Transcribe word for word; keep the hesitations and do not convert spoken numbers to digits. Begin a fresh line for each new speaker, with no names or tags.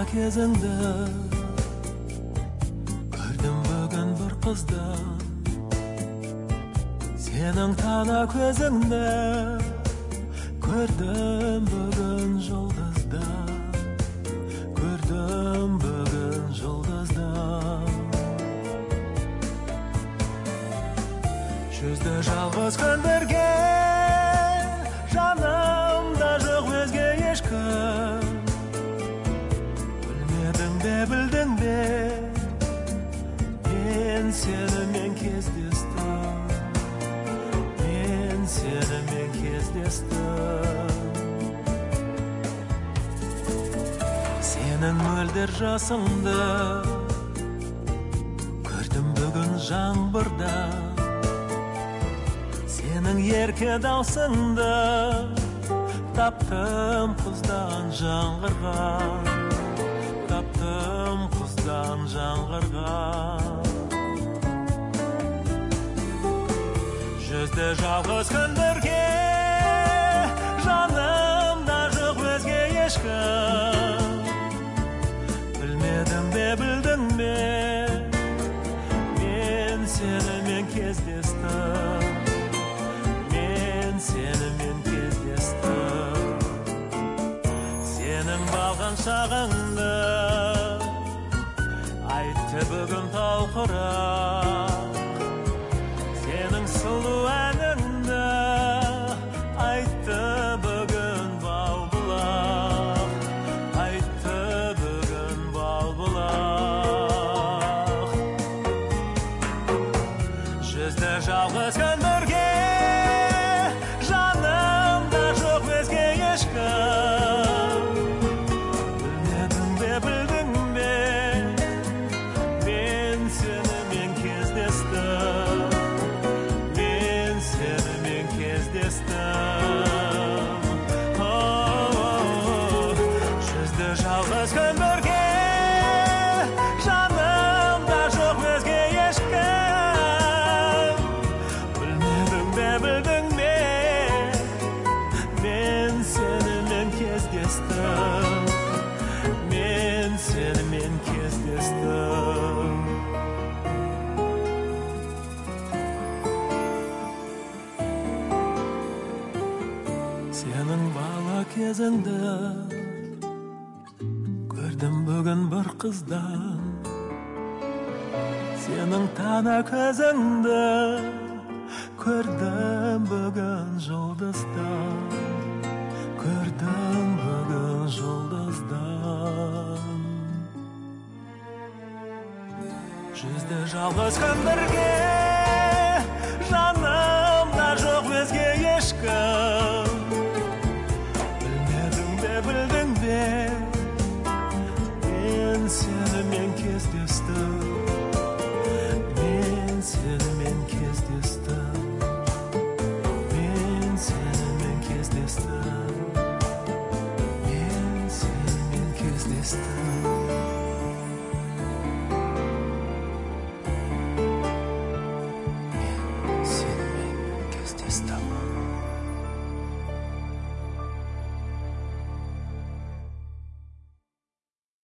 кезіңді көрдім бүгін бір қызды, сенің тана көзіңді көрдім бүгін жұлдызды, көрдім бүгін жұлдызды. Жүзді жалғыз күн бірге, жанымда жоқ өзге ешкім. Білмедің бе, білдің бе, мен сенімен кездестім, мен сенімен кездестім. Сенің мөлдір жасыңды көрдім бүгін жаңбырда, сенің ерке даусыңды таптым құздан жаңғырған, таптым құздан жаңғырған. Жүзді жалғыз күн бірге, жанымда жоқ өзге ешкім. Білмедің бе, білдің бе, мен сенімен кездестім, мен сенімен кездестім. Сенің балған шағыңды айтты бүгін талқырақ, сенің сұлу әніңді айтты бүгін балбұлақ, айтты бүгін балбұлақ. Жүзді жалғыз күн бірге, жанымда жоқ өзге ешкім. Білмедің бе, білдің бе, мен сенімен кездестім, мен сенімен кездестім. Жүзді жалғыз күн бірге, жанымда жоқ өзге ешкім. Білмедің бе, білдің бе, мен сенімен кездестім, мен сенімен кездестім. Сенің бала кезіңді көрдім бүгін бір қыздан, сенің тана көзіңді көрдім бүгін жұлдыздан, көрдім бүгін жұлдыздан. Жүзді жалғыз күн бірге,